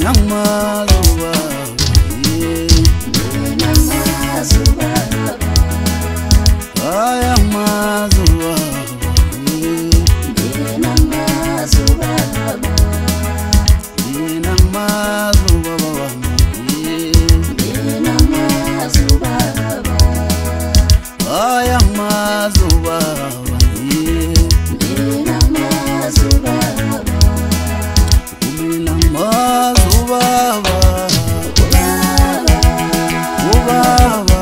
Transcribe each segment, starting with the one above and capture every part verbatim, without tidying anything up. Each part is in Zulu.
mazuba mina mazuba aya mazuba mina mazuba mina mazuba mina mazuba aya mazuba mina mazuba mina mazuba ubaba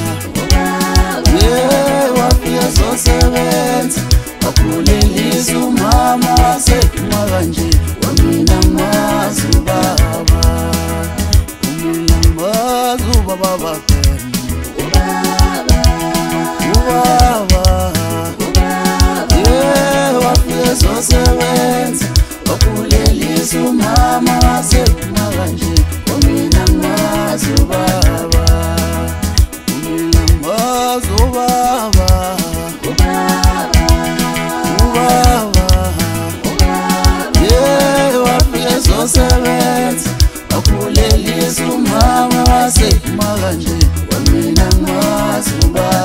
yeah wafika zosebenza wakhulelisa umama sekuma kanje wamina mazuba mina mazuba baba ubaba yeah wafika zosebenza wakhulelisa umama sekuma kanje wamina mazuba wamina mazuba zosebenza wakhulelisa umama sekuma kanje wamina mazuba